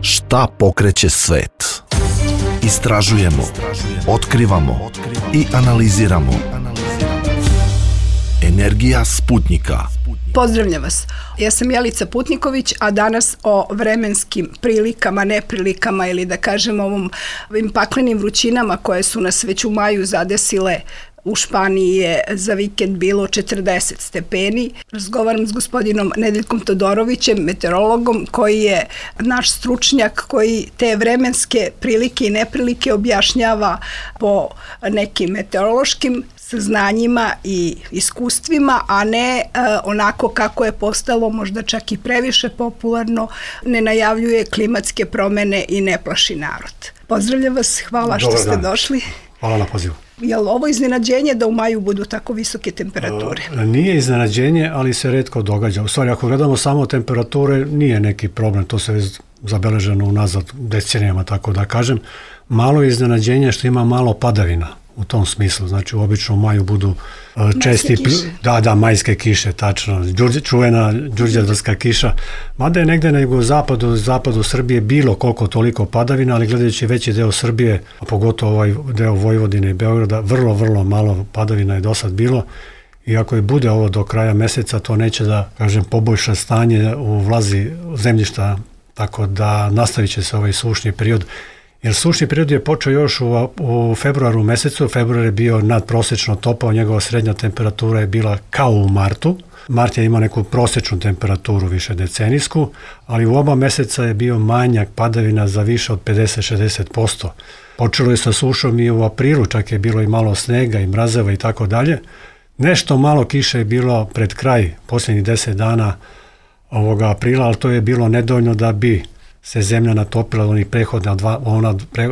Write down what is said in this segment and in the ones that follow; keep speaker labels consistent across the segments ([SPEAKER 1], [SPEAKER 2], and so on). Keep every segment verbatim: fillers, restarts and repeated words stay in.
[SPEAKER 1] Šta pokreće svet? Istražujemo, otkrivamo i analiziramo. Energija Sputnika.
[SPEAKER 2] Pozdravljam vas. Ja sam Jelica Putniković, a danas o vremenskim prilikama, neprilikama ili da kažem ovom, ovim paklenim vrućinama koje su nas već u maju zadesile. U Španiji je za vikend bilo četrdeset stepeni. Razgovaram s gospodinom Nedeljkom Todorovićem, meteorologom, koji je naš stručnjak koji te vremenske prilike i neprilike objašnjava po nekim meteorološkim saznanjima i iskustvima, a ne uh, onako kako je postalo možda čak i previše popularno, ne najavljuje klimatske promene i ne plaši narod. Pozdravljam vas, hvala što ste došli.
[SPEAKER 3] Hvala na pozivu.
[SPEAKER 2] Je li ovo iznenađenje da u maju budu tako visoke temperature?
[SPEAKER 3] Nije iznenađenje, ali se retko događa. U stvari, ako gledamo samo temperature, nije neki problem. To se već zabeleženo unazad decenijama, tako da kažem. Malo je iznenađenje što ima malo padavina u tom smislu. Znači, u običnom maju budu uh, česti... Da, da, majske kiše, tačno. Đurđe, čuvena đurđevdarska kiša. Mada je negde na jugozapadu, zapadu Srbije bilo koliko toliko padavina, ali gledajući veći deo Srbije, a pogotovo ovaj deo Vojvodine i Beograda, vrlo, vrlo malo padavina je do sad bilo. I ako je bude ovo do kraja meseca, to neće da, kažem, poboljša stanje u vlazi zemljišta, tako da nastavit će se ovaj sušni period. Jer sušni period je počeo još u, u februaru mesecu, februar je bio nadprosečno topao, njegova srednja temperatura je bila kao u martu. Mart je imao neku prosečnu temperaturu više decenijsku, ali u oba meseca je bio manjak padavina za više od pedeset do šezdeset posto. Počelo je sa sušom i u aprilu, čak je bilo i malo snega i mrazeva i tako dalje. Nešto malo kiše je bilo pred kraj posljednjih deset dana ovoga aprila, ali to je bilo nedovoljno da bi se zemlja natopila onih prehodna dva, ona, pre,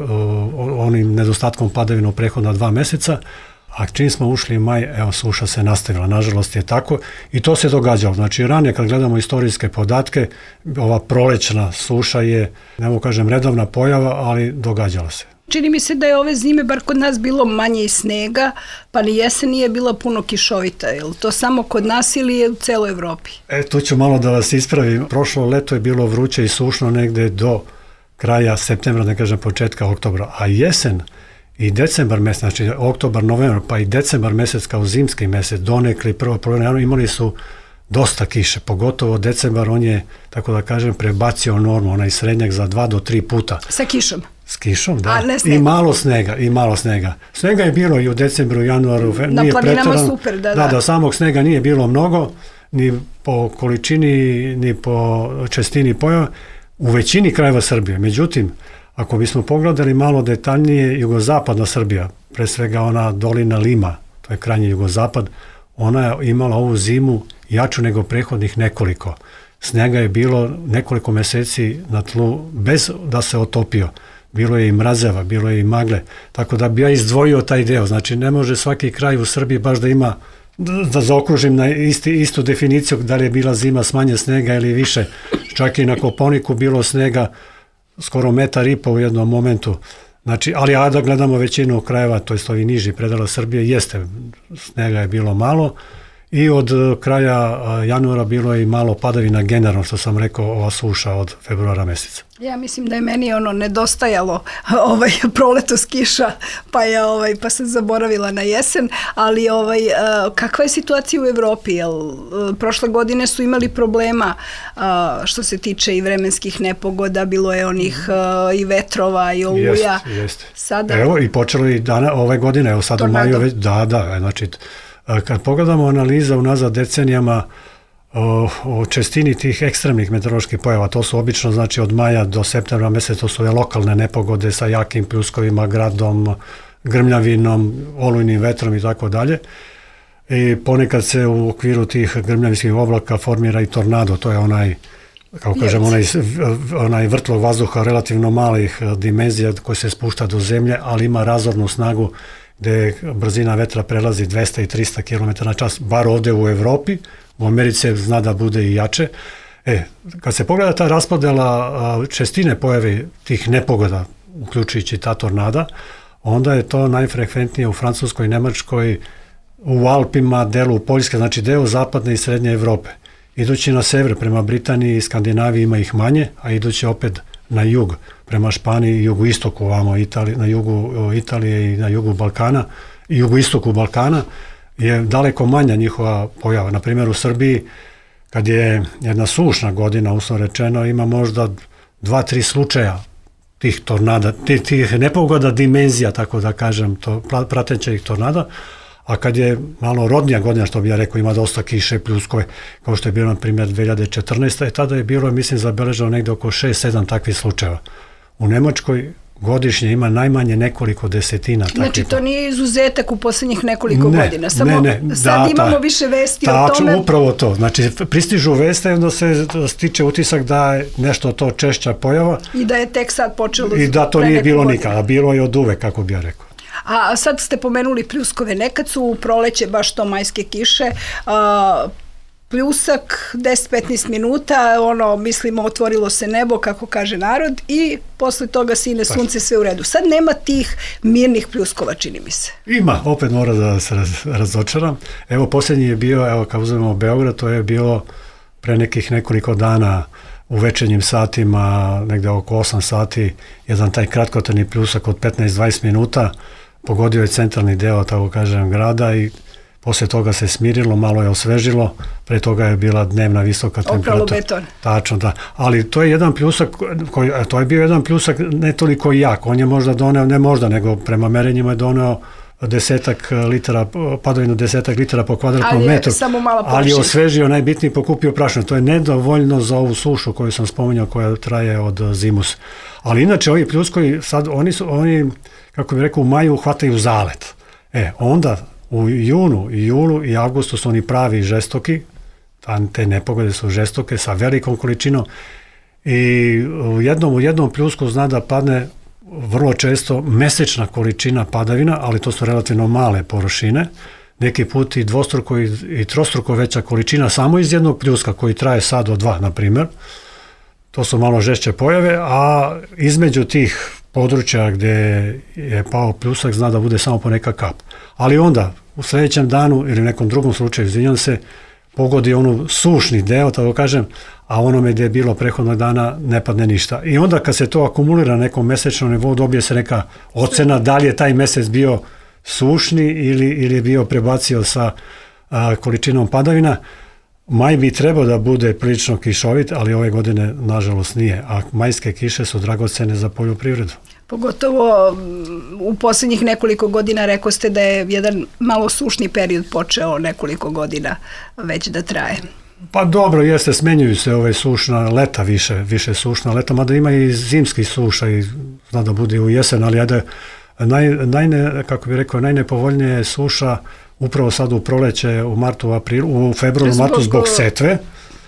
[SPEAKER 3] onim nedostatkom padavina u prehodna dva meseca, a čim smo ušli u maj, evo, suša se nastavila. Nažalost je tako i to se događalo. Znači, ranije kad gledamo istorijske podatke, ova prolećna suša je, ne mogu kažem, redovna pojava, ali događala se.
[SPEAKER 2] Čini mi se da je ove zime bar kod nas bilo manje i snega, pa ni jesen nije bila puno kišovita. Je li to samo kod nas ili je u celoj Evropi?
[SPEAKER 3] E, tu ću malo da vas ispravim. Prošlo leto je bilo vruće i sušno negde do kraja septembra, ne kažem početka oktobra, a jesen i decembar mesec, znači oktobar, novembar, pa i decembar mesec kao zimski mesec, donekle i prvo polovina, imali su dosta kiše, pogotovo decembar, on je, tako da kažem, prebacio normu, onaj srednjak za dva do tri puta.
[SPEAKER 2] Sa kišom?
[SPEAKER 3] S kišom, da. I malo snega, i malo snega. Snega je bilo i u decembru, januaru.
[SPEAKER 2] Na nije planinama pretarano, super, da, da.
[SPEAKER 3] Da, da, samog snega nije bilo mnogo, ni po količini, ni po čestini pojava, u većini krajeva Srbije. Međutim, ako bismo pogledali malo detaljnije, jugozapadna Srbija, pre svega ona dolina Lima, to je krajnji jugozapad, ona je imala ovu zimu jaču nego prethodnih nekoliko. Snega je bilo nekoliko meseci na tlu bez da se otopio. Bilo je i mrazeva, bilo je i magle, tako da bi ja izdvojio taj deo. Znači, ne može svaki kraj u Srbiji baš da ima, da zaokružim na isti, istu definiciju da li je bila zima s manje snega ili više. Čak i na Koponiku bilo snega skoro metar i po u jednom momentu. Znači, ali a da gledamo većinu krajeva, to jest ovi niži predela Srbije, jeste, snega je bilo malo. I od kraja januara bilo je i malo padavina generalno, što sam rekao, ova suša od februara meseca.
[SPEAKER 2] Ja mislim da je meni ono nedostajalo ovaj proletos kiša, pa je ovaj pa sam zaboravila na jesen, ali ovaj kakva je situacija u Evropi? Jel prošle godine su imali problema što se tiče i vremenskih nepogoda, bilo je onih i vetrova i oluja.
[SPEAKER 3] Jeste, jeste.
[SPEAKER 2] Sada
[SPEAKER 3] evo i počelo i dana ove godine, evo sad u maju već, da, da, znači kad pogledamo analiza unazad decenijama o, o čestini tih ekstremnih meteoroloških pojava, to su obično, znači od maja do septembra meseca, to su lokalne nepogode sa jakim pljuskovima, gradom, grmljavinom, olujnim vetrom i tako dalje. I ponekad se u okviru tih grmljavinskih oblaka formira i tornado, to je onaj, kako kažem, onaj, onaj vrtlog vazduha relativno malih dimenzija koji se spušta do zemlje, ali ima razornu snagu gde brzina vetra prelazi dvesta i trista kilometara na čas, bar ovde u Evropi, u Americi zna da bude i jače. E, kad se pogleda ta raspodela čestine pojave tih nepogoda, uključujući ta tornada, onda je to najfrekventnije u Francuskoj, Nemačkoj, u Alpima, delu Poljske, znači deo zapadne i srednje Evrope. Idući na sever prema Britaniji i Skandinaviji ima ih manje, a idući opet na jug, prema Španiji i jugoistoku ovamo Italije, na jugu Italije i na jugu Balkana i jugoistoku Balkana je daleko manja njihova pojava. Na primjer u Srbiji kad je jedna sušna godina, uslovno rečeno, ima možda dva, tri slučaja tih tornada, tih, tih nepogoda dimenzija, tako da kažem, to, pratećih tornada, a kad je malo rodnija godina, što bi ja rekao, ima dosta kiše, pljuskove, kao što je bilo na primjer dve hiljade četrnaeste. tada je bilo, mislim, zabeleženo negdje oko šest sedam takvih slučajeva. U Nemačkoj godišnje ima najmanje nekoliko desetina takvih.
[SPEAKER 2] Znači to nije izuzetak u posljednjih nekoliko
[SPEAKER 3] ne,
[SPEAKER 2] godina, samo
[SPEAKER 3] ne, ne,
[SPEAKER 2] sad
[SPEAKER 3] da,
[SPEAKER 2] imamo
[SPEAKER 3] ta,
[SPEAKER 2] više vesti
[SPEAKER 3] tačno,
[SPEAKER 2] o tome.
[SPEAKER 3] Upravo to, znači pristižu veste i onda se stiče utisak da je nešto to češća pojava.
[SPEAKER 2] I da je tek sad počelo.
[SPEAKER 3] I da to nije bilo nikada, bilo je od uvek, kako bi ja rekao.
[SPEAKER 2] A sad ste pomenuli pljuskove, nekad su u proleće baš to majske kiše, a, pljusak deset do petnaest minuta, ono, mislimo, otvorilo se nebo, kako kaže narod, i posle toga sine sunce, sve u redu. Sad nema tih mirnih pljuskova, čini mi se.
[SPEAKER 3] Ima, opet mora da se raz, razočaram. Evo, posljednji je bio, evo, kad uzmemo Beograd, to je bilo pre nekih nekoliko dana u večernjim satima, negde oko osam sati, jedan taj kratkotrajni pljusak od petnaest do dvadeset minuta, pogodio je centralni deo, tako kažem, grada i poslije toga se smirilo, malo je osvežilo, pre toga je bila dnevna visoka temperatura.
[SPEAKER 2] Opralo beton.
[SPEAKER 3] Tačno, da. Ali to je jedan pljusak, koji, to je bio jedan pljusak ne toliko jak, on je možda doneo, ne možda, nego prema merenjima je doneo desetak litara, padavinu desetak litara po kvadratnom
[SPEAKER 2] ali
[SPEAKER 3] metru, ali je osvežio, najbitnije, pokupio prašinu. To je nedovoljno za ovu sušu koju sam spominjao, koja traje od zimus. Ali inače, ovi pljuskovi, sad, oni su, oni, kako bih rekao, u maju hvataju zalet. E, onda u junu, i julu i avgustu su oni pravi žestoki, te nepogode su žestoke sa velikom količinom i u jednom, u jednom pljusku zna da padne vrlo često mesečna količina padavina, ali to su relativno male površine, neki put i dvostruko i, i trostruko veća količina samo iz jednog pljuska koji traje sad do dva, na primjer. To su malo žešće pojave, a između tih područja gdje je pao pljusak zna da bude samo po neka kap. Ali onda u sljedećem danu ili nekom drugom slučaju, izvinjam se, pogodi onu sušni deo, tako kažem, a onome gdje je bilo prethodnog dana ne padne ništa. I onda kad se to akumulira na nekom mesečnom nivou, dobije se neka ocena da li je taj mesec bio sušni ili, ili je bio prebacio sa a, količinom padavina. Maj bi trebao da bude prilično kišovit, ali ove godine nažalost nije, a majske kiše su dragocene za poljoprivredu.
[SPEAKER 2] Pogotovo u posljednjih nekoliko godina rekao ste da je jedan malo sušni period počeo nekoliko godina već da traje.
[SPEAKER 3] Pa dobro, jeste, smenjuju se ove sušna leta, više, više sušna leta, mada ima i zimskih suša i zna da bude u jesen, ali ajde, naj, najne, kako bih rekao, najnepovoljnije je suša upravo sad u proleće, u martu, u aprilu, u februaru, zbog, martu zbog setve,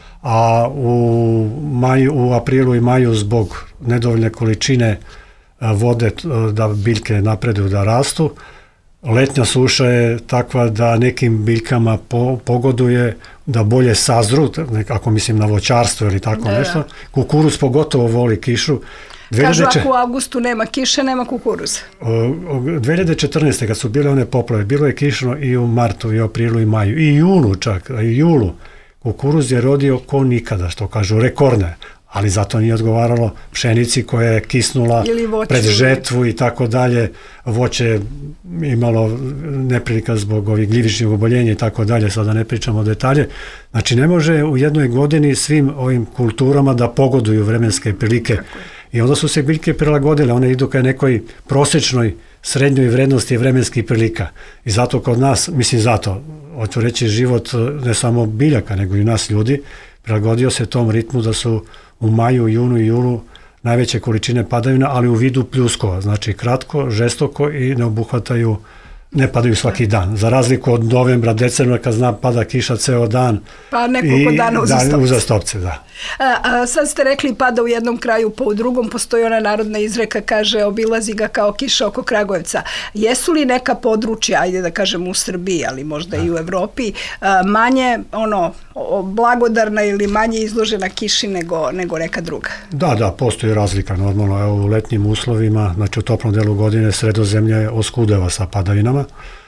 [SPEAKER 3] a u, maju, u aprilu i maju zbog nedovoljne količine vode da biljke napreduju, da rastu. Letnja suša je takva da nekim biljkama po, pogoduje da bolje sazru, ako mislim na voćarstvo ili tako da, nešto. Kukuruz pogotovo voli kišu.
[SPEAKER 2] Kažu ako u avgustu nema kiše, nema kukuruza.
[SPEAKER 3] dve hiljade četrnaeste. kad su bile one poplave, bilo je kišno i u martu, i u aprilu, i maju, i junu čak, i julu. Kukuruz je rodio ko nikada, što kažu, rekordne, ali zato nije odgovaralo pšenici koja je kisnula pred žetvu i tako dalje. Voće imalo neprilika zbog ovih gljivičnih oboljenja i tako dalje, sada ne pričamo o detalje. Znači ne može u jednoj godini svim ovim kulturama da pogoduju vremenske prilike. I onda su se biljke prilagodile, one idu ka nekoj prosječnoj srednjoj vrednosti vremenskih prilika. I zato kod nas, mislim zato, hoću reći, život ne samo biljaka, nego i nas ljudi, prilagodio se tom ritmu da su u maju, junu i julu najveće količine padavina, ali u vidu pljuskova, znači kratko, žestoko i ne obuhvataju, ne padaju svaki dan. Za razliku od novembra, decembra, kad zna pada kiša ceo dan.
[SPEAKER 2] Pa nekoliko dana uzastopce.
[SPEAKER 3] Da, uzastopce, da.
[SPEAKER 2] A, a sad ste rekli pada u jednom kraju, pa u drugom postoji ona narodna izreka, kaže obilazi ga kao kiša oko Kragujevca. Jesu li neka područja, ajde da kažem u Srbiji, ali možda da. i u Evropi, a, manje ono, blagodarna ili manje izložena kiši nego, nego neka druga?
[SPEAKER 3] Da, da, postoji razlika normalno. Evo, u letnjim uslovima, znači u toplom delu godine, Sredozemlje je oskudeva sa padavinama.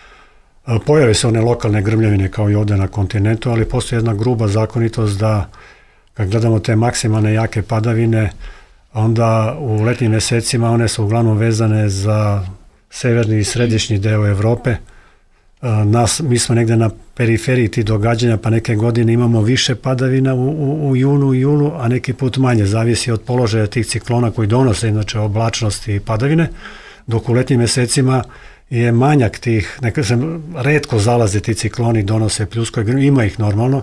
[SPEAKER 3] Pojave se one lokalne grmljavine kao i ovdje na kontinentu, ali postoji jedna gruba zakonitost da kad gledamo te maksimalne jake padavine, onda u letnjim mjesecima one su uglavnom vezane za severni i središnji deo Europe. Nas, mi smo negdje na periferiji tih događanja, pa neke godine imamo više padavina u, u, u junu i julu, a neki put manje, zavisi od položaja tih ciklona koji donose inače oblačnosti i padavine, dok u letnjim mjesecima je manjak tih, neka se retko zalaze ti cikloni, donose pljusko, ima ih normalno,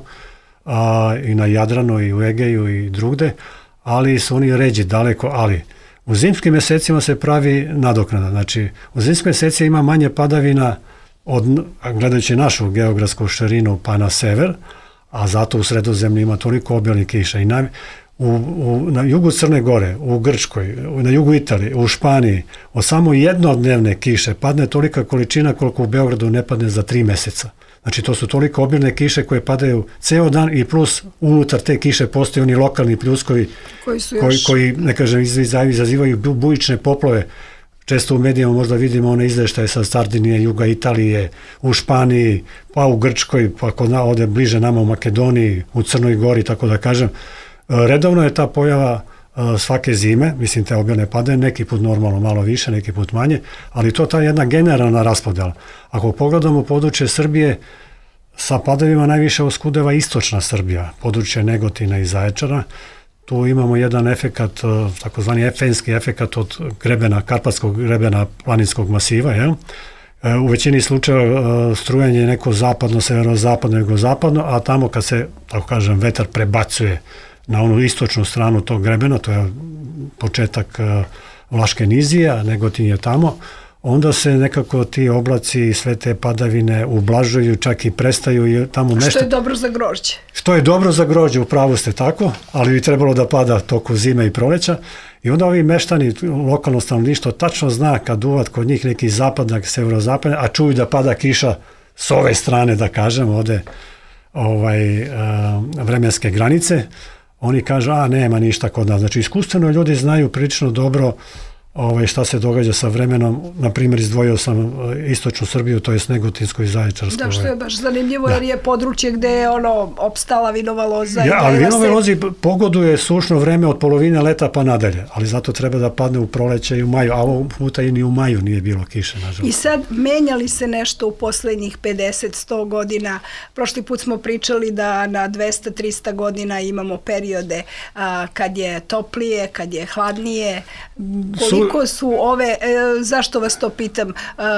[SPEAKER 3] a, i na Jadranu i u Egeju i drugde, ali su oni ređi daleko, ali u zimskim mjesecima se pravi nadoknada, znači u zimskim mjesecima ima manje padavina od, gledajući našu geografsku širinu pa na sever, a zato u Sredozemlju ima toliko obilnih kiša. I na, u, u, na jugu Crne Gore, u Grčkoj, na jugu Italije, u Španiji, od samo jednodnevne kiše padne tolika količina koliko u Beogradu ne padne za tri mjeseca. Znači to su toliko obilne kiše koje padaju ceo dan i plus unutar te kiše postoje oni lokalni pljuskovi koji, su još... koji, koji ne kažem, izazivaju bujične poplove. Često u medijama možda vidimo one izveštaje sa Sardinije, juga Italije, u Španiji, pa u Grčkoj, pa kod na, ovdje bliže nama u Makedoniji, u Crnoj Gori, tako da kažem. Redovno je ta pojava svake zime, mislim te obilne padaju, neki put normalno malo više, neki put manje, ali to je ta jedna generalna raspodjela. Ako pogledamo područje Srbije, sa padavima najviše oskudeva istočna Srbija, područje Negotina i Zaječara. Tu imamo jedan efekat, takozvani efenski efekat od grebena, karpatskog grebena planinskog masiva. Jel? U većini slučajeva strujanje je neko zapadno, severozapadno, jugozapadno, a tamo kad se, tako kažem, vetar prebacuje na onu istočnu stranu tog grebena, to je početak Vlaške nizije, a Negotin je tamo, onda se nekako ti oblaci i sve te padavine ublažuju, čak i prestaju i tamo nešto...
[SPEAKER 2] Što je dobro za grožđe.
[SPEAKER 3] Što je dobro za grožđe, upravo ste tako, ali bi trebalo da pada toku zime i proleća. I onda ovi meštani, lokalno stanovništvo, tačno zna kad uvat kod njih neki zapadnak, severozapadnak, a čuju da pada kiša s ove strane, da kažem, ovde ovaj, uh, vremenske granice, oni kažu, a nema ništa kod nas. Znači, iskustveno ljudi znaju prilično dobro Ovaj, šta se događa sa vremenom. Na primjer, izdvojio sam istočnu Srbiju, to je Negotinsko i Zaječarsko.
[SPEAKER 2] Da, što je baš zanimljivo, da. Jer je područje gde je ono opstala vinova loza.
[SPEAKER 3] Ja, ali vinove se... lozi pogoduje sušno vreme od polovine leta pa nadalje, ali zato treba da padne u proleće i u maju, a ovo puta i ni u maju nije bilo kiše, nažalost.
[SPEAKER 2] I sad, menjali se nešto u poslednjih pedeset do sto godina? Prošli put smo pričali da na dvesta do trista godina imamo periode a, kad je toplije, kad je hladnije. Koliko Koliko su ove, e, zašto vas to pitam, e,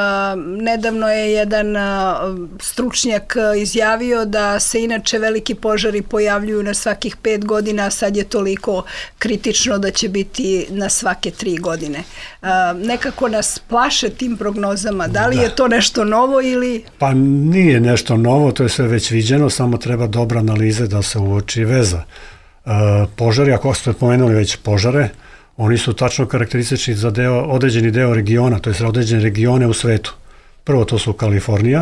[SPEAKER 2] nedavno je jedan e, stručnjak izjavio da se inače veliki požari pojavljuju na svakih pet godina, a sad je toliko kritično da će biti na svake tri godine. E, nekako nas plaše tim prognozama, da li da. je to nešto novo ili...
[SPEAKER 3] Pa nije nešto novo, to je sve već viđeno, samo treba dobra analize da se uoči veza. E, požari, ako ste pomenuli već požare, oni su tačno karakteristični za deo, određeni deo regiona, to je određene regione u svetu. Prvo to su Kalifornija,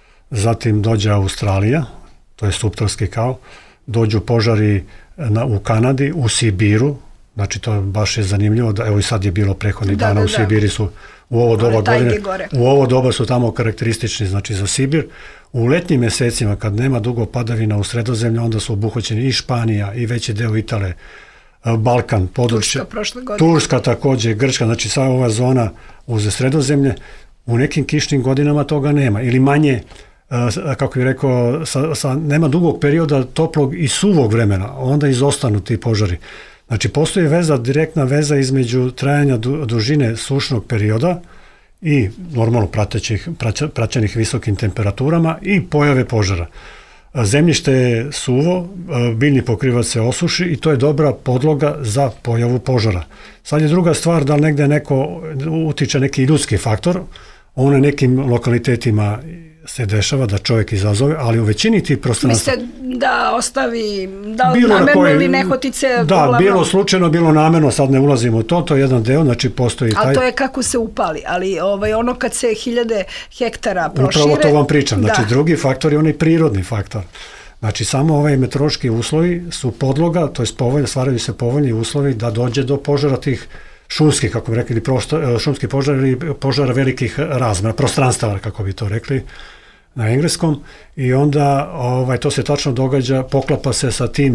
[SPEAKER 3] zatim dođe Australija, to je subtropski kao, dođu požari na, u Kanadi, u Sibiru, znači to baš je zanimljivo, da, evo i sad je bilo prehodnih da, dana da, u Sibiri su u ovo doba godine, u ovo doba su tamo karakteristični, znači za Sibir. U letnjim mjesecima kad nema dugo padavina u Sredozemlju, onda su obuhvaćeni i Španija i veći deo Italije, Balkan, područje, Turska, Turska također, Grčka, znači sva ova zona uz Sredozemlje, u nekim kišnim godinama toga nema, ili manje, kako bih rekao, sa, sa, nema dugog perioda toplog i suvog vremena, onda izostanu ti požari. Znači postoji veza, direktna veza između trajanja du, dužine sušnog perioda i normalno pratećih, praćenih visokim temperaturama i pojave požara. Zemljište je suvo, biljni pokrivač se osuši i to je dobra podloga za pojavu požara. Sad je druga stvar da negde neko utiče neki ljudski faktor, on na nekim lokalitetima se dešava da čovjek izazove, ali u većini tih prostranstva...
[SPEAKER 2] Mislite da ostavi, da namerno ili nehotice...
[SPEAKER 3] Da, uglavnom... bilo slučajno, bilo namerno, sad ne ulazimo u to, to je jedan deo, znači postoji taj...
[SPEAKER 2] Ali to je kako se upali, ali ovaj, ono kad se hiljade hektara prošire...
[SPEAKER 3] Upravo to vam pričam, znači da. Drugi faktor je onaj prirodni faktor. Znači samo ovaj meteorološki uslovi su podloga, to je povoljno, stvaraju se povoljni uslovi da dođe do požara tih šumskih, kako bi rekli, ili prosto, šumski požar ili požara velikih razmera, prostranstava, kako bi to rekli na engleskom, i onda ovaj, to se tačno događa, poklapa se sa tim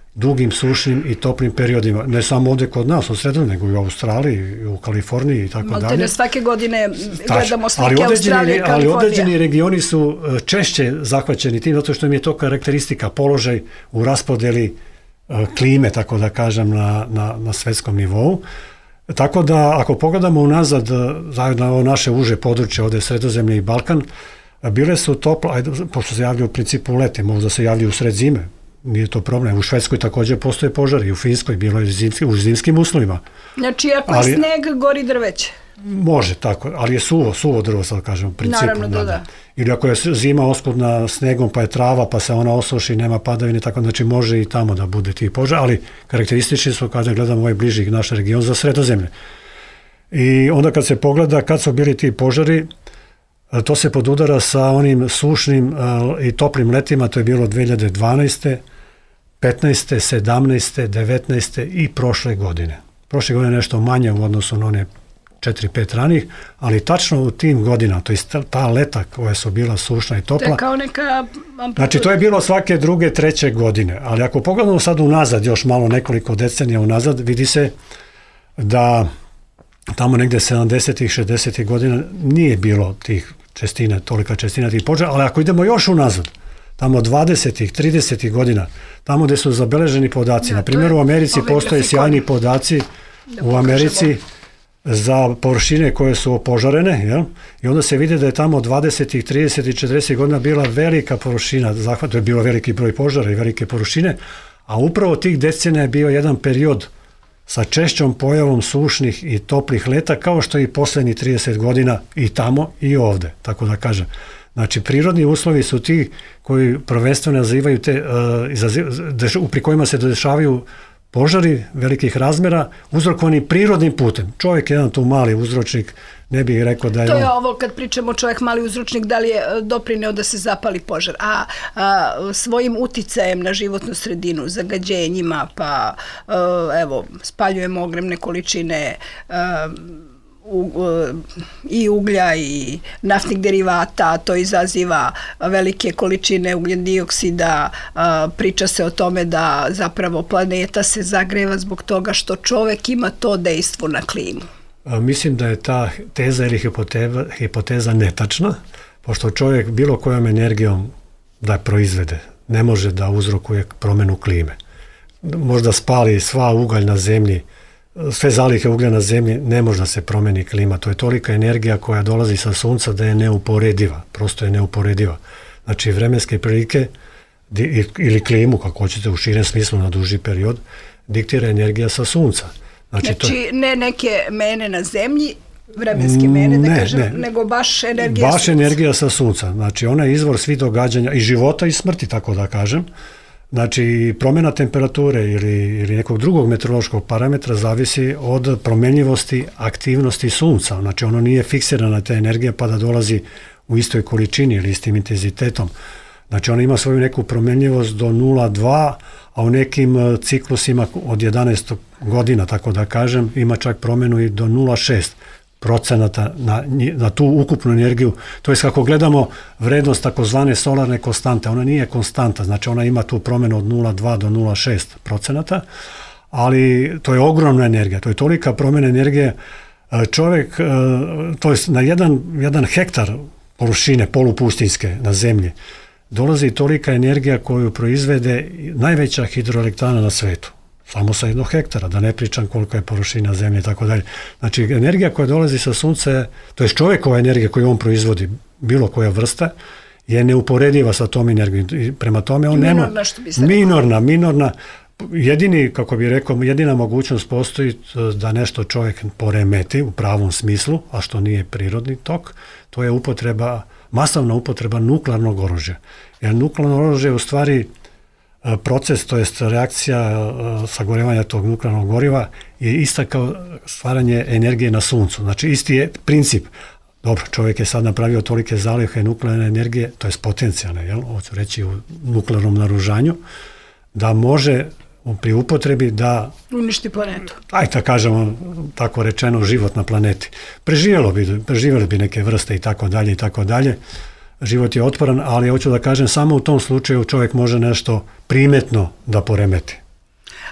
[SPEAKER 3] dugim, sušnim i toplim periodima. Ne samo ovdje kod nas u Sredozemlju, nego i u Australiji, i u Kaliforniji i tako dalje.
[SPEAKER 2] Malte ne svake godine
[SPEAKER 3] Tač,
[SPEAKER 2] gledamo slike Australije i Kalifornije.
[SPEAKER 3] Ali određeni regioni su češće zahvaćeni tim, zato što im je to karakteristika, položaj u raspodeli klime, tako da kažem, na, na, na svetskom nivou. Tako da, ako pogledamo unazad, zajedno na ovo naše uže područje, ovdje Sredozemlje i Balkan, bile su toplo, ajde, pošto se javljaju u principu leti, možda se javljaju u sred zime, nije to problem. U Švedskoj također postoje požari, u Finskoj bilo je zimski, u zimskim uslovima.
[SPEAKER 2] Znači, ako je sneg, gori drveće?
[SPEAKER 3] Može, tako, ali je suvo, suvo drvo, sad kažem, u principu.
[SPEAKER 2] Naravno, da, da.
[SPEAKER 3] Ili ako je zima oskudna snegom, pa je trava, pa se ona osuši, nema padavine, tako, znači može i tamo da bude tih požara, ali karakteristični su kada gledamo ovaj bliži naš region za Sredozemlje. I onda kad se pogleda kad su bili ti požari, to se podudara sa onim sušnim i toplim letima, to je bilo dve hiljade dvanaeste, petnaeste, sedamnaeste, devetnaeste i prošle godine. Prošle godine nešto manje u odnosu na one četiri pet ranih, ali tačno u tim godinama, to je ta leta koja su bila sušna i topla.
[SPEAKER 2] To je kao neka...
[SPEAKER 3] Znači, to je bilo svake druge, treće godine, ali ako pogledamo sad unazad, još malo nekoliko decenija unazad, vidi se da tamo negde sedamdesetih, šezdesetih godina nije bilo tih čestina, tolika čestina tih požara, ali ako idemo još unazad, tamo dvadesetih, tridesetih godina, tamo gde su zabeleženi podaci, ja, na primjer u Americi postoje sjajni podaci u Americi za površine koje su opožarene, jel? I onda se vidi da je tamo dvadesetih, tridesetih, četrdesetih godina bila velika površina, zahvat, to je bio veliki broj požara i velike površine, a upravo tih decenija je bio jedan period sa češćom pojavom sušnih i toplih leta, kao što i poslednjih trideset godina i tamo i ovde, tako da kažem. Znači, prirodni uslovi su ti koji prvenstveno nazivaju te, uh, pri kojima se dešavaju požari velikih razmera, uzrokovani prirodnim putem. Čovjek je jedan tu mali uzročnik, ne bih rekao da je...
[SPEAKER 2] To je
[SPEAKER 3] on...
[SPEAKER 2] ovo kad pričamo čovjek mali uzročnik, da li je doprineo da se zapali požar, a, a svojim uticajem na životnu sredinu, zagađenjima, pa a, evo, spaljujemo ogromne količine a, u, i uglja i naftnih derivata, to izaziva velike količine ugljen dioksida, priča se o tome da zapravo planeta se zagreva zbog toga što čovek ima to dejstvo na klimu.
[SPEAKER 3] Mislim da je ta teza ili hipoteza, hipoteza netačna, pošto čovjek bilo kojom energijom da proizvede, ne može da uzrokuje promjenu klime. Možda spali sva ugalj na zemlji, sve zalihe uglja na zemlji, ne može da se promeni klima. To je tolika energija koja dolazi sa sunca da je neuporediva. Prosto je neuporediva. Znači, vremenske prilike ili klimu, kako hoćete u širem smislu na duži period, diktira energija sa sunca.
[SPEAKER 2] Znači, znači to... ne neke mene na zemlji, vremenske mene, da ne, kažem, ne. nego baš energija
[SPEAKER 3] baš
[SPEAKER 2] sunca.
[SPEAKER 3] energija sa sunca. Znači, ona je izvor svih događanja i života i smrti, tako da kažem. Znači, promjena temperature ili, ili nekog drugog meteorološkog parametra zavisi od promenljivosti aktivnosti sunca. Znači, ono nije fiksirana ta energija pa da dolazi u istoj količini ili istim intenzitetom. Znači, ona ima svoju neku promenljivost do nula zarez dva, a u nekim ciklusima od jedanaest godina, tako da kažem, ima čak promjenu i do nula zarez šest procenata na, na tu ukupnu energiju. To je kako gledamo vrednost takozvane solarne konstante, ona nije konstanta, znači ona ima tu promjenu od nula zarez dva do nula zarez šest procenata, ali to je ogromna energija, to je tolika promjena energije. Čovjek, to je na jedan, jedan hektar površine polupustinjske na zemlji, dolazi tolika energija koju proizvede najveća hidroelektrana na svetu. Samo sa jednog hektara, da ne pričam koliko je površina zemlje i tako dalje. Znači, energija koja dolazi sa sunca, to je čovjekova energija koju on proizvodi, bilo koja vrsta, je neuporediva sa tom energijom. I prema tome on nema...
[SPEAKER 2] Minorna, što bi se
[SPEAKER 3] minorna, minorna. Jedini, kako bih rekao, jedina mogućnost postoji da nešto čovjek poremeti u pravom smislu, a što nije prirodni tok, to je upotreba, masovna upotreba nuklearnog oružja. Jer nuklearno oružje je u stvari proces, to jest reakcija sagorevanja tog nuklearnog goriva je ista kao stvaranje energije na suncu. Znači, isti je princip. Dobro, čovjek je sad napravio tolike zalihe nuklearne energije, to je potencijalne, jel? Ovo ću reći u nuklearnom naoružanju, da može pri upotrebi da
[SPEAKER 2] uništi planetu.
[SPEAKER 3] Ajde da kažemo, tako rečeno, život na planeti. Preživjelo bi, preživjeli bi neke vrste i tako dalje i tako dalje. Život je otporan, ali hoću da kažem, samo u tom slučaju čovjek može nešto primetno da poremeti.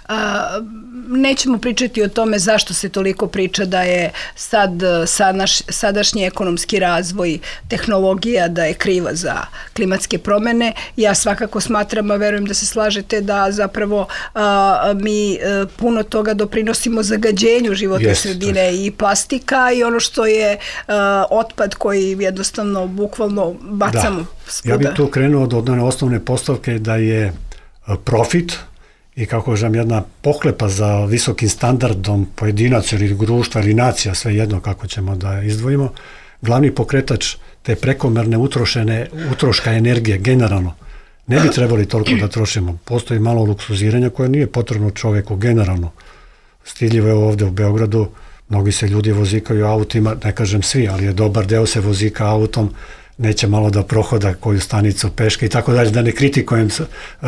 [SPEAKER 2] Nećemo pričati o tome zašto se toliko priča da je sad sadaš, sadašnji ekonomski razvoj, tehnologija da je kriva za klimatske promene. Ja svakako smatram, a verujem da se slažete, da zapravo a, mi a, puno toga doprinosimo zagađenju životne yes, sredine i plastika i ono što je a, otpad koji jednostavno bukvalno bacamo svuda.
[SPEAKER 3] Ja bih tu krenuo od one osnovne postavke da je profit i kako kažem jedna pohlepa za visokim standardom pojedinaca ili društva ili nacija, sve jedno kako ćemo da izdvojimo, glavni pokretač te prekomerne utrošene, utroška energije generalno. Ne bi trebali toliko da trošimo. Postoji malo luksuziranja koje nije potrebno čoveku generalno. Stiljivo je ovde u Beogradu, mnogi se ljudi vozikaju autima, ne kažem svi, ali je dobar deo se vozika autom, neće malo da prohoda koju stanicu peške i tako dalje, da ne kritikujem uh,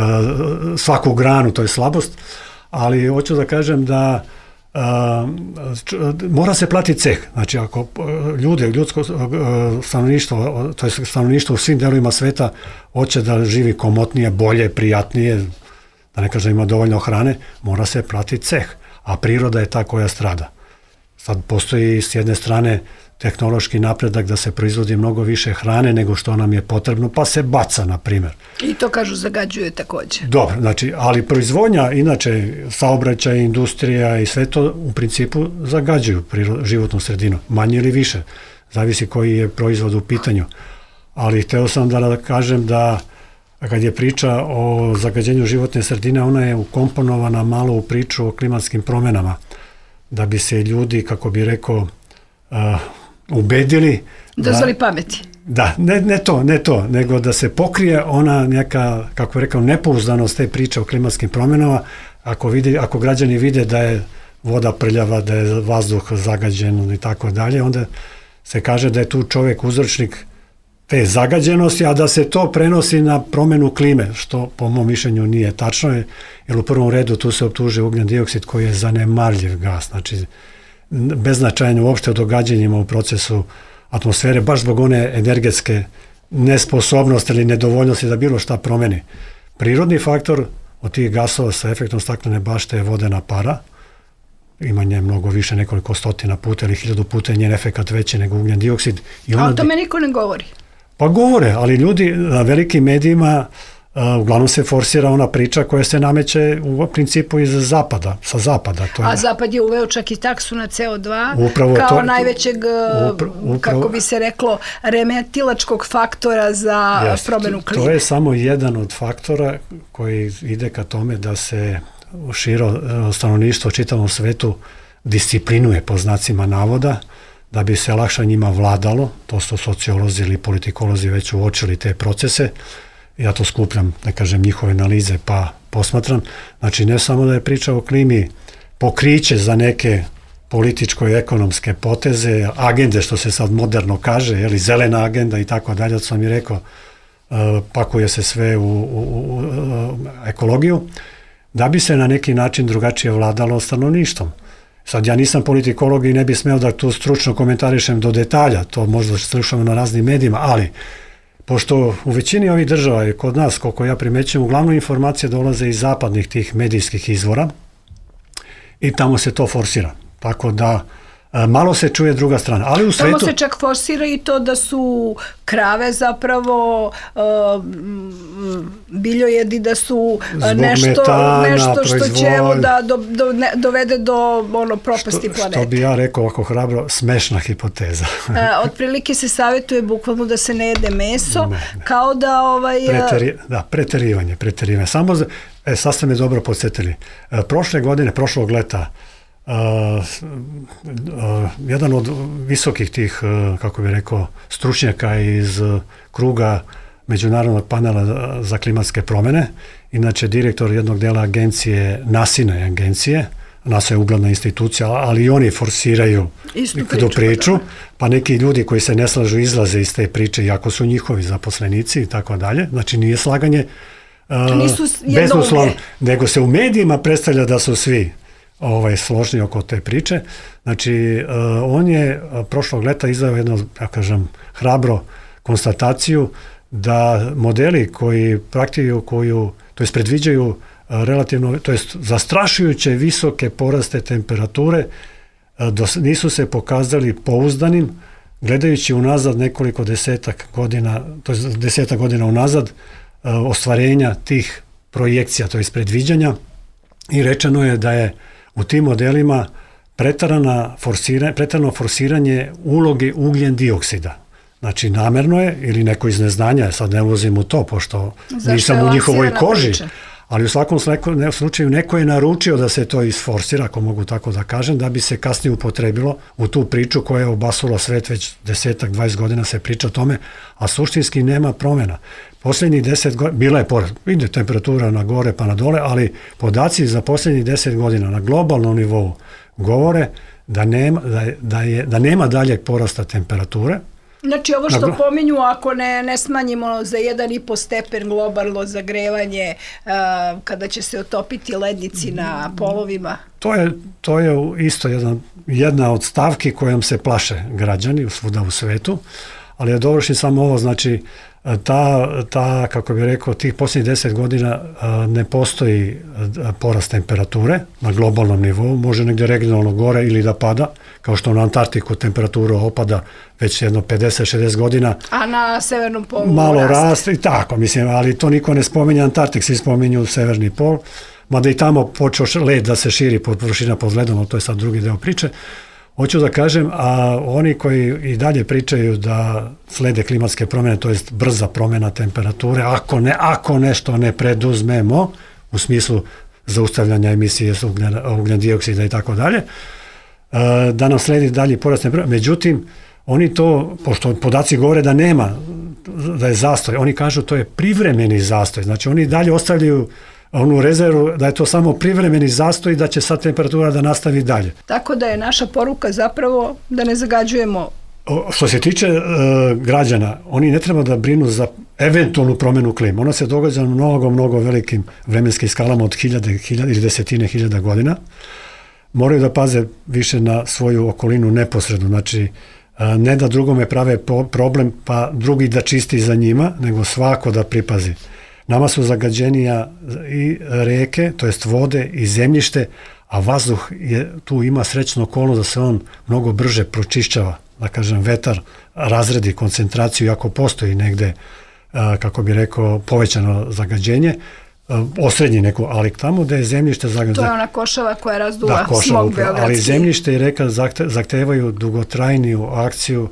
[SPEAKER 3] svaku granu, to je slabost, ali hoću da kažem da uh, č, mora se platiti ceh. Znači, ako ljude, ljudsko uh, stanovništvo, to je stanovništvo u svim delovima sveta hoće da živi komotnije, bolje, prijatnije, da ne kažem ima dovoljno hrane, mora se platiti ceh, a priroda je ta koja strada. Sad postoji s jedne strane tehnološki napredak da se proizvodi mnogo više hrane nego što nam je potrebno, pa se baca, na primjer.
[SPEAKER 2] I to, kažu, zagađuje također.
[SPEAKER 3] Dobro, znači, ali proizvodnja, inače, saobraćaj, industrija i sve to u principu zagađuju životnu sredinu, manje ili više, zavisi koji je proizvod u pitanju. Ali hteo sam da kažem da kad je priča o zagađenju životne sredine, ona je ukomponovana malo u priču o klimatskim promenama, da bi se ljudi, kako bi rekao, uh, ubedili
[SPEAKER 2] dozvoli pameti.
[SPEAKER 3] Da, ne, ne to, ne to, nego da se pokrije ona neka, kako je rekao, nepouzdanost te priče o klimatskim promjenama. Ako, vidi, ako građani vide da je voda prljava, da je vazduh zagađen i tako dalje, onda se kaže da je tu čovjek uzročnik te zagađenosti, a da se to prenosi na promjenu klime, što po mom mišljenju nije tačno, jer u prvom redu tu se optužuje ugljen dioksid koji je zanemarljiv gas, znači beznačajan uopšte o događanjima u procesu atmosfere, baš zbog one energetske nesposobnosti ili nedovoljnosti da bilo šta promeni. Prirodni faktor od tih gasova sa efektom staklene bašte je vodena para, ima nje mnogo više, nekoliko stotina puta ili hiljadu puta je njen efekat veći nego ugljen dioksid. I
[SPEAKER 2] a o tome niko ne govori.
[SPEAKER 3] Pa govore, ali ljudi na velikim medijima uh, uglavnom se forsira ona priča koja se nameće u principu iz zapada, sa zapada. To je,
[SPEAKER 2] a zapad je uveo čak i taksu na C O dva
[SPEAKER 3] upravo
[SPEAKER 2] kao
[SPEAKER 3] to,
[SPEAKER 2] najvećeg, upra, upravo, kako bi se reklo, remetilačkog faktora za jest, promjenu klime.
[SPEAKER 3] To je samo jedan od faktora koji ide ka tome da se širo stanovništvo u čitavom svetu disciplinuje po znacima navoda, da bi se lakše njima vladalo, to su sociolozi ili politikolozi već uočili te procese, ja to skupljam, da kažem, njihove analize pa posmatram, znači ne samo da je priča o klimi pokriće za neke političko-ekonomske poteze, agende, što se sad moderno kaže, jeli, zelena agenda i tako dalje, to sam i rekao, pakuje se sve u, u, u ekologiju, da bi se na neki način drugačije vladalo stanovništvom. Sad ja nisam politikolog i ne bi smeo da tu stručno komentarišem do detalja, to možda slušamo na raznim medijima, ali pošto u većini ovih država i kod nas, koliko ja primećujem, uglavnom informacije dolaze iz zapadnih tih medijskih izvora i tamo se to forsira. Tako da malo se čuje druga strana, ali u svetu...
[SPEAKER 2] Tamo se čak forsira i to da su krave zapravo uh, biljojedi, da su nešto, metana, nešto što će evo da do, do, ne, dovede do ono, propasti što, planete.
[SPEAKER 3] Što bi ja rekao ovako hrabro, smešna hipoteza. uh,
[SPEAKER 2] otprilike se savjetuje bukvalno da se ne jede meso, ne, ne. kao da... Ovaj,
[SPEAKER 3] Preteri, da, preterivanje, preterivanje. Samo, za, e, sad ste me dobro podsjetili. E, prošle godine, prošlog leta, Uh, uh, jedan od visokih tih, uh, kako bih rekao, stručnjaka iz uh, kruga Međunarodnog panela za klimatske promjene, inače direktor jednog dela agencije, NASINE agencije, NASA je uglavna institucija, ali i oni forsiraju tu priču, pa neki ljudi koji se ne slažu izlaze iz te priče, iako su njihovi zaposlenici i tako dalje, znači nije slaganje uh, bezuslovno, nego se u medijima predstavlja da su svi ovaj, složni oko te priče. Znači, uh, on je uh, prošlog leta izdao jednu, ja kažem, hrabro konstataciju da modeli koji praktikuju, koju, to jest predviđaju uh, relativno, to jest zastrašujuće visoke poraste temperature nisu se pokazali pouzdanim, gledajući unazad nekoliko desetak godina, to je desetak godina unazad, ostvarenja tih projekcija, to je predviđanja, i rečeno je da je u tim modelima pretarana forsiranje, pretarano forsiranje uloge ugljen dioksida. Znači, namerno je, ili neko iz neznanja, sad ne ulazim u to, pošto Zašto nisam u njihovoj koži, priča? Ali u svakom slučaju neko je naručio da se to isforsira, ako mogu tako da kažem, da bi se kasnije upotrebilo u tu priču koja je obasula svet već desetak, dvadeset godina se priča o tome, a suštinski nema promjena. Posljednjih deset godina, bila je porast, ide temperatura na gore pa na dole, ali podaci za posljednjih deset godina na globalnom nivou govore da nema, da je, da je, da nema daljeg porasta temperature.
[SPEAKER 2] Znači ovo što pominju, ako ne, ne smanjimo za jedan i po stepen globalno zagrevanje, uh, kada će se otopiti lednici na polovima?
[SPEAKER 3] To je, to je isto jedan, jedna od stavki kojom se plaše građani svuda u svetu, ali ja dovršim samo ovo, znači ta, ta kako bih rekao, tih posljednjih deset godina uh, ne postoji uh, porast temperature na globalnom nivou, može negdje regionalno gore ili da pada, kao što na Antarktiku temperatura opada već jedno pedeset šezdeset godina.
[SPEAKER 2] A na severnom polu
[SPEAKER 3] malo
[SPEAKER 2] raste.
[SPEAKER 3] raste i tako, mislim, ali to niko ne spominje Antarktik, svi spominju severni pol, mada i tamo počeo led da se širi pod površina pod ledom, ali to je sad drugi deo priče. Hoću da kažem, a oni koji i dalje pričaju da slede klimatske promjene, to jest brza promjena temperature, ako, ne, ako nešto ne preduzmemo, u smislu zaustavljanja emisije ugljen dioksida i tako dalje, da nam sledi dalje porast temperature. Međutim, oni to, pošto podaci govore da nema, da je zastoj, oni kažu to je privremeni zastoj, znači oni dalje ostavljaju onu rezervu da je to samo privremeni zastoj i da će sad temperatura da nastavi dalje.
[SPEAKER 2] Tako da je naša poruka zapravo da ne zagađujemo.
[SPEAKER 3] O, što se tiče e, građana, oni ne treba da brinu za eventualnu promjenu klime. Ona se događa na mnogo, mnogo velikim vremenskim skalama od hiljade, hiljade ili desetine hiljada godina. Moraju da paze više na svoju okolinu neposredno. Znači, e, ne da drugome prave po, problem, pa drugi da čisti za njima, nego svako da pripazi. Nama su zagađenija i reke, to jest vode i zemljište, a vazduh je, tu ima srećnu okolnost da se on mnogo brže pročišćava. Da kažem, vetar razredi koncentraciju, ako postoji negde, kako bi rekao, povećano zagađenje, osrednji neko, ali tamo da je zemljište zagađeno.
[SPEAKER 2] To je ona košava koja razduva da, košava, smog beogradski.
[SPEAKER 3] Ali zemljište i reka zahtevaju dugotrajniju akciju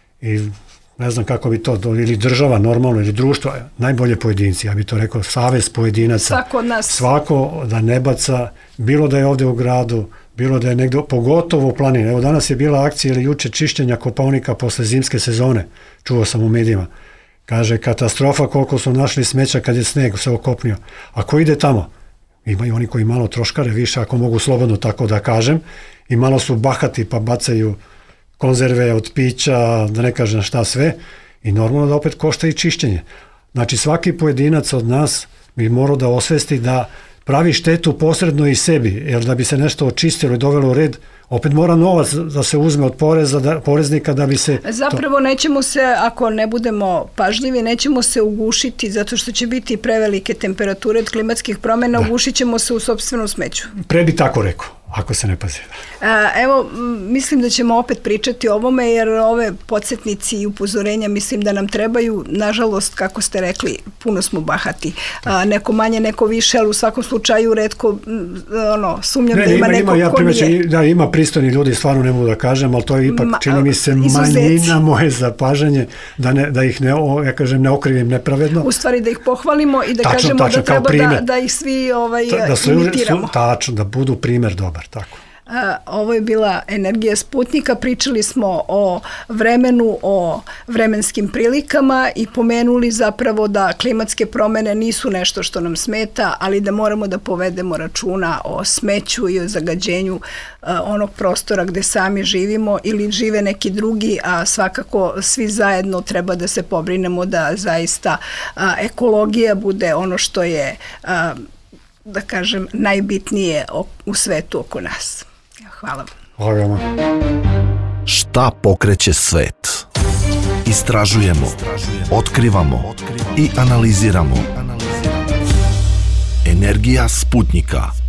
[SPEAKER 3] i ne znam kako bi to, ili država normalno, ili društvo, najbolje pojedinci, ja bi to rekao, savez pojedinaca.
[SPEAKER 2] Svako od nas.
[SPEAKER 3] Svako da ne baca, bilo da je ovdje u gradu, bilo da je negdje, pogotovo u planini. Evo danas je bila akcija ili juče čišćenja Kopaonika posle zimske sezone, čuo sam u medijima. Kaže, katastrofa koliko su našli smeća kad je sneg se okopnio. A ko ide tamo? Imaju oni koji malo troškare više, ako mogu slobodno tako da kažem, i malo su bahati pa bacaju konzerve od pića, da ne kažem šta sve, i normalno da opet košta i čišćenje. Znači svaki pojedinac od nas bi morao da osvesti da pravi štetu posredno i sebi, jer da bi se nešto očistilo i dovelo u red, opet mora novac da se uzme od poreza, da, poreznika da bi se...
[SPEAKER 2] Zapravo to... nećemo se, ako ne budemo pažljivi, nećemo se ugušiti zato što će biti prevelike temperature od klimatskih promjena, da. Ugušit ćemo se u sopstvenom smeću.
[SPEAKER 3] Pre bi tako rekao, ako se ne pazi.
[SPEAKER 2] A, evo, mislim da ćemo opet pričati o ovome, jer ove podsjetnici i upozorenja mislim da nam trebaju. Nažalost, kako ste rekli, puno smo bahati. A, neko manje, neko više, ali u svakom slučaju retko, ono, sumnjam ne, da ima, ima neko
[SPEAKER 3] ja
[SPEAKER 2] ko nije...
[SPEAKER 3] Da, ima pristojni ljudi, stvarno ne mogu da kažem, ali to je ipak, Ma, čini mi se, manjina moje zapažanje, da, ne, da ih ne, ja kažem, ne okrivim nepravedno.
[SPEAKER 2] U stvari da ih pohvalimo i da
[SPEAKER 3] tačno,
[SPEAKER 2] kažemo
[SPEAKER 3] tačno,
[SPEAKER 2] da treba da, da ih svi ovaj,
[SPEAKER 3] Ta, da
[SPEAKER 2] imitiramo.
[SPEAKER 3] Su, tačno, da budu primer dobar, tako.
[SPEAKER 2] A, ovo je bila Energija Sputnika, pričali smo o vremenu, o vremenskim prilikama i pomenuli zapravo da klimatske promjene nisu nešto što nam smeta, ali da moramo da povedemo računa o smeću i o zagađenju a, onog prostora gde sami živimo ili žive neki drugi, a svakako svi zajedno treba da se pobrinemo da zaista a, ekologija bude ono što je, a, da kažem, najbitnije u svetu oko nas. Hvala.
[SPEAKER 3] Hvala.
[SPEAKER 1] Šta pokreće svet? Istražujemo, otkrivamo i analiziramo. Energija Sputnika.